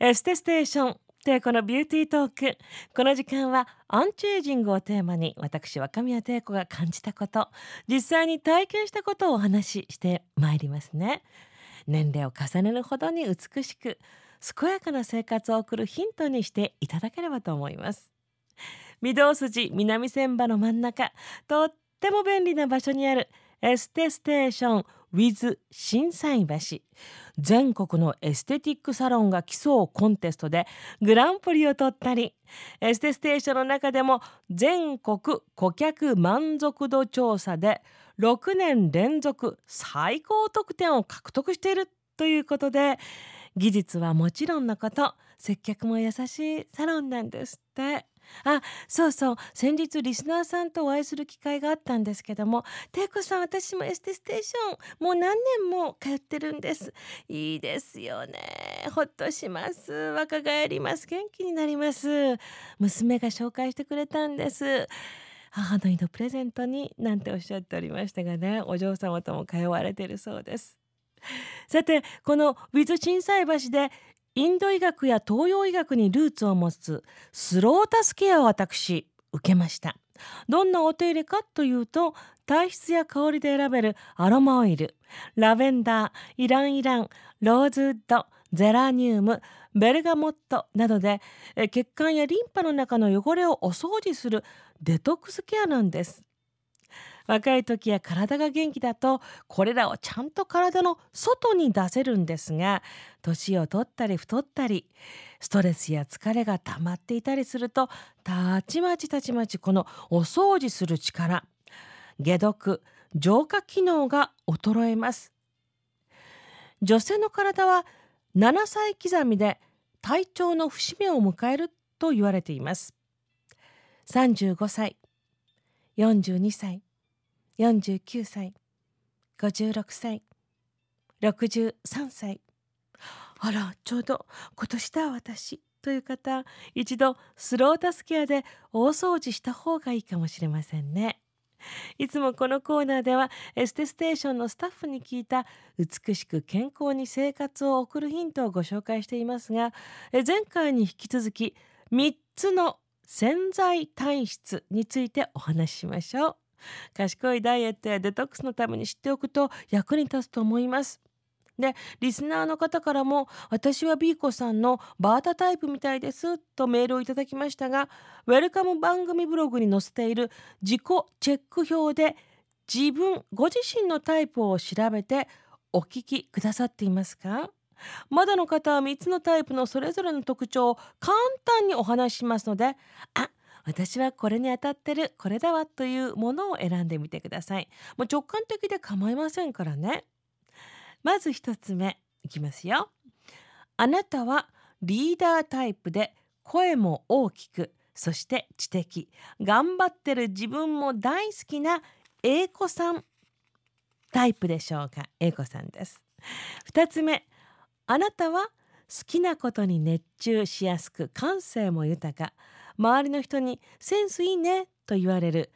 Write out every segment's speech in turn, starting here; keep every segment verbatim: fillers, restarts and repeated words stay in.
エステステーションというこのビューティートーク。この時間はアンチエイジングをテーマに、私若宮貞子が感じたこと、実際に体験したことをお話ししてまいりますね。年齢を重ねるほどに美しく健やかな生活を送るヒントにしていただければと思います。御堂筋南千葉の真ん中、とっても便利な場所にあるエステステーション with 心斎橋。全国のエステティックサロンが競うコンテストでグランプリを取ったり、エステステーションの中でも全国顧客満足度調査でろくねん連続最高得点を獲得しているということで、技術はもちろんのこと接客も優しいサロンなんですって。あ、そうそう、先日リスナーさんとお会いする機会があったんですけども、ていこさん、私もエステステーションもう何年も通ってるんです。いいですよね。ほっとします。若返ります。元気になります。娘が紹介してくれたんです。母の日のプレゼントになんておっしゃっておりましたがね、お嬢様とも通われているそうです。さて、このウィズ心斎橋でインド医学や東洋医学にルーツを持つスロータスケアを私受けました。どんなお手入れかというと、体質や香りで選べるアロマオイル、ラベンダー、イランイラン、ローズウッド、ゼラニウム、ベルガモットなどでえ血管やリンパの中の汚れをお掃除するデトックスケアなんです。若い時や体が元気だとこれらをちゃんと体の外に出せるんですが、年を取ったり太ったりストレスや疲れが溜まっていたりすると、たちまちたちまちこのお掃除する力、解毒浄化機能が衰えます。女性の体はななさい刻みで体調の節目を迎えると言われています。さんじゅうごさい、よんじゅうにさい、よんじゅうきゅうさい、ごじゅうろくさい、ろくじゅうさんさい。あら、ちょうど今年だ私という方、一度スロータスケアで大掃除した方がいいかもしれませんね。いつもこのコーナーではエステステーションのスタッフに聞いた美しく健康に生活を送るヒントをご紹介していますが、え前回に引き続きみっつの潜在体質についてお話ししましょう。賢いダイエットやデトックスのために知っておくと役に立つと思います。で、リスナーの方からも、私は B 子さんのバータタイプみたいですとメールをいただきましたが、ウェルカム番組ブログに載せている自己チェック表で自分ご自身のタイプを調べてお聞きくださっていますか？まだの方はみっつのタイプのそれぞれの特徴を簡単にお話ししますので、あ、私はこれに当たってる、これだわというものを選んでみてください。もう直感的で構いませんからね。まず一つ目いきますよ。あなたはリーダータイプで、声も大きく、そして知的、頑張ってる自分も大好きな A 子さんタイプでしょうか？ A 子さんです。二つ目、あなたは好きなことに熱中しやすく、感性も豊か、周りの人にセンスいいねと言われる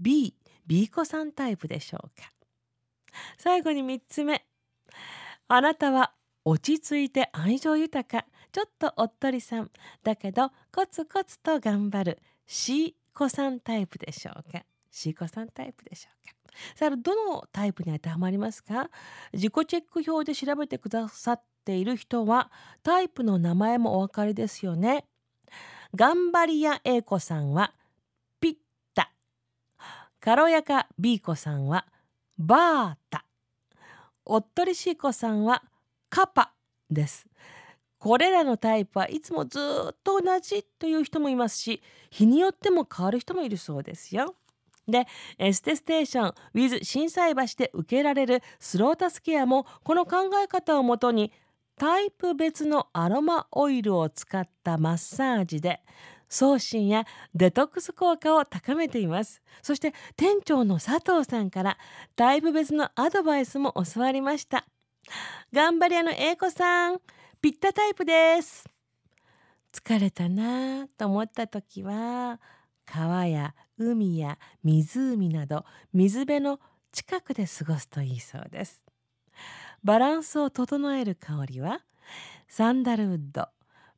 B、B 子さんタイプでしょうか？最後にみっつめ、あなたは落ち着いて愛情豊か、ちょっとおっとりさんだけどコツコツと頑張る C 子さんタイプでしょうか？ C 子さんタイプでしょうか？さあ、どのタイプに当てはまりますか？自己チェック表で調べてくださっている人はタイプの名前もお分かりですよね。頑張り屋 A 子さんはピッタ、軽やか B 子さんはバータ、おっとり C 子さんはカパです。これらのタイプはいつもずっと同じという人もいますし、日によっても変わる人もいるそうですよ。で、エステステーション with 心斎橋で受けられるスロータスケアもこの考え方をもとに、タイプ別のアロマオイルを使ったマッサージで送信やデトックス効果を高めています。そして店長の佐藤さんからタイプ別のアドバイスも教わりました。頑張り屋の A 子さん、ピッタタイプです。疲れたなと思った時は、川や海や湖など水辺の近くで過ごすといいそうです。バランスを整える香りはサンダルウッド、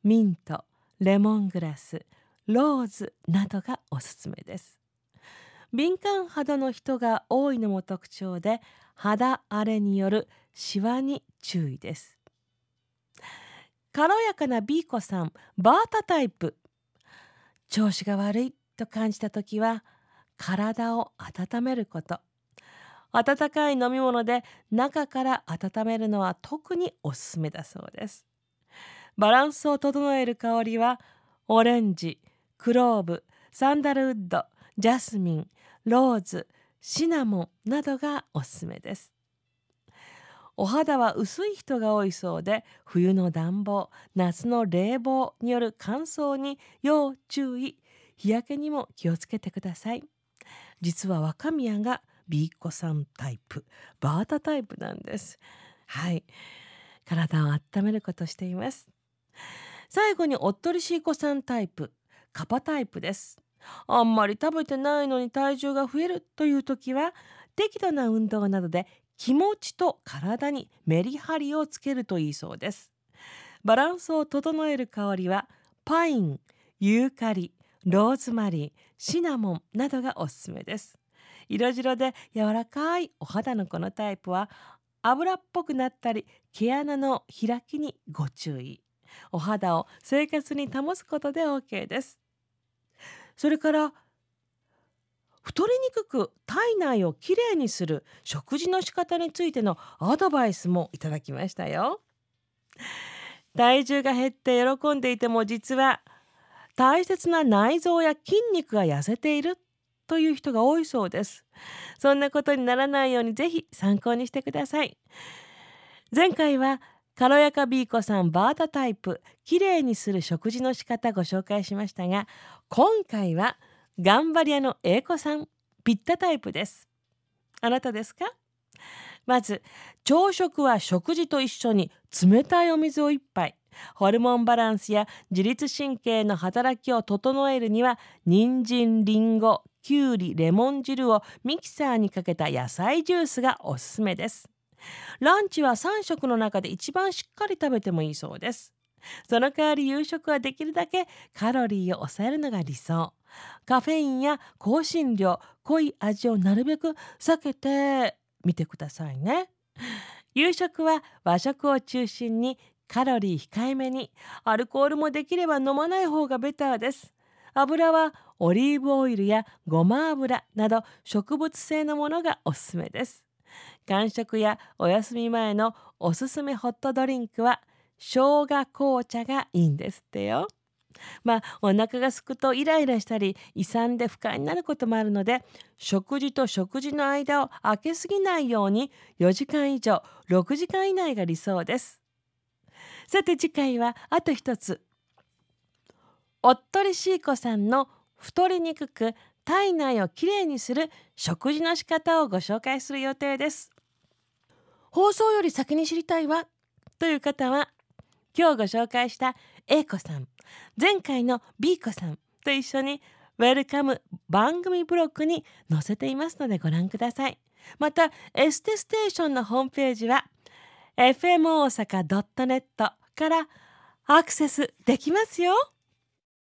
ミント、レモングラス、ローズなどがおすすめです。敏感肌の人が多いのも特徴で、肌荒れによるシワに注意です。軽やかな B 子さん、バータタイプ。調子が悪いと感じたときは、体を温めること。温かい飲み物で中から温めるのは特におすすめだそうです。バランスを整える香りは、オレンジ、クローブ、サンダルウッド、ジャスミン、ローズ、シナモンなどがおすすめです。お肌は薄い人が多いそうで、冬の暖房、夏の冷房による乾燥に要注意。日焼けにも気をつけてください。実は若宮が B 子さんタイプ、バータタイプなんです。はい。体を温めることをしています。最後におっとりしい子さんタイプ、カパタイプです。あんまり食べてないのに体重が増えるという時は、適度な運動などで気持ちと体にメリハリをつけるといいそうです。バランスを整える香りは、パイン、ユーカリ、ローズマリー、シナモンなどがおすすめです。色白で柔らかいお肌のこのタイプは、油っぽくなったり毛穴の開きにご注意。お肌を生活に保つことで OK です。それから太りにくく体内をきれいにする食事の仕方についてのアドバイスもいただきましたよ。体重が減って喜んでいても、実は大切な内臓や筋肉が痩せているという人が多いそうです。そんなことにならないようにぜひ参考にしてください。前回は軽やか B 子さんバータタイプ、きれいにする食事の仕方ご紹介しましたが、今回は頑張り屋の A 子さんピッタタイプです。あなたですか？まず、朝食は食事と一緒に冷たいお水を一杯。ホルモンバランスや自律神経の働きを整えるには、人参、リンゴ、きゅうり、レモン汁をミキサーにかけた野菜ジュースがおすすめです。ランチはさん食の中で一番しっかり食べてもいいそうです。その代わり夕食はできるだけカロリーを抑えるのが理想。カフェインや香辛料、濃い味をなるべく避けてみてくださいね。夕食は和食を中心にカロリー控えめに、アルコールもできれば飲まない方がベターです。油はオリーブオイルやごま油など植物性のものがおすすめです。間食やお休み前のおすすめホットドリンクは生姜紅茶がいいんですってよ。まあお腹が空くとイライラしたり胃酸で不快になることもあるので、食事と食事の間を空けすぎないようによじかん以上ろくじかん以内が理想です。さて次回はあと一つ、おっとりしい子さんの太りにくく体内をきれいにする食事の仕方をご紹介する予定です。放送より先に知りたいわという方は、今日ご紹介した A 子さん、前回の B 子さんと一緒にウェルカム番組ブロックに載せていますのでご覧ください。またエステステーションのホームページは エフエム 大阪 ドットネット からアクセスできますよ。